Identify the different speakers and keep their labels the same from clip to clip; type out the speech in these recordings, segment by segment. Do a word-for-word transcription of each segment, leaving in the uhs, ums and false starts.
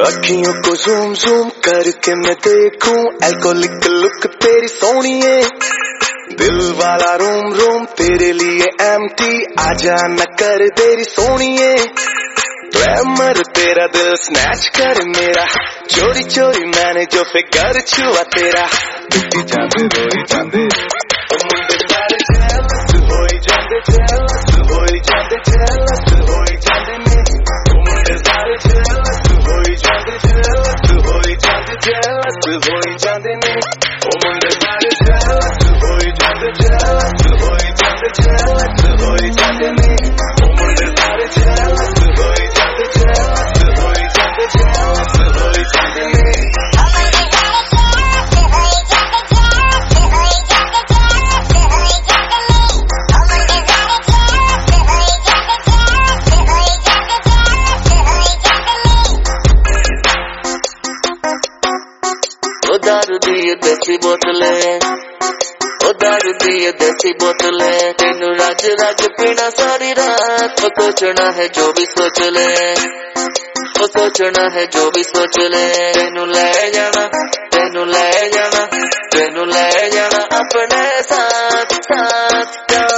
Speaker 1: अखियों को zoom zoom करके मैं देखूं एल्कोहलिक लुक तेरी सोनिए, दिल वाला रूम रूम तेरे लिए एम्प्टी, आजा न कर तेरी सोनिए, ग्लैमर तेरा दिल स्नैच कर मेरा, चोरी चोरी मैंने जो फिगर छुआ तेरा, टूटी जांदे रोई जांदे ओ मुंडे सारे जेलस होई जांदे जेलस होई जांदे जेलस होई जांदे ने ओ मुंडे सारे जेलस होई जांदे जेलस होई जांदे जेलस होई जांदे ने ओ मुंडे सारे जेलस होई जांदे जेलस होई जांदे जेलस होई जांदे ने ओ मुंडे सारे जेलस होई जांदे जेलस होई जांदे जेलस होई जांदे ने।
Speaker 2: ओ दारू दी देसी बोतलें, ओ दारू दी देसी बोतलें, तेनू रज रज पीना सारी रात, ओ सोचना है जो भी सोच ले, ओ सोचना है जो भी सोच ले, तेनू ले जाना तेनू ले जाना तेनू ले जाना अपने साथ साथ।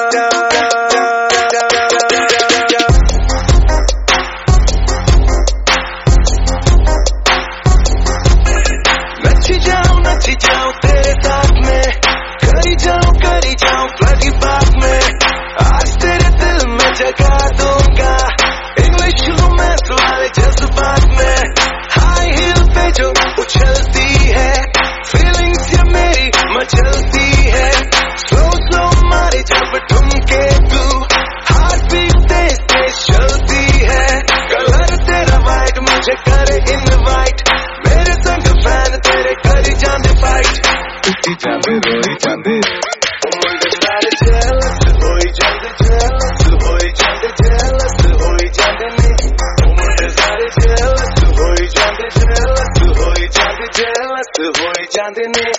Speaker 1: नची जाऊं नची जाऊं तेरे साथ में, करी जाऊं करी जाऊं प्लगी बात में, आज तेरे दिल में जगा दूंगा, इंग्लिश रोमांस वाले जज्बात में, हाई हील पे जो उछलती है, फीलिंग्स ये मेरी मचलती है, स्लो स्लो मारे जब ठुमके तू, हार्ट बीट तेज तेज चलती है, कलर तेरा वाइट मुझे करे इनवाइट, मेरे संग फैन तेरे करी जांदे फाइट, टूटी जांदे रोई जांदे ओ मुंडे सारे जेलस होई जांदे जेलस होई जांदे जेलस होई जांदे ने ओ मुंडे सारे जेलस होई जांदे जेलस होई जांदे जेलस होई जांदे ने।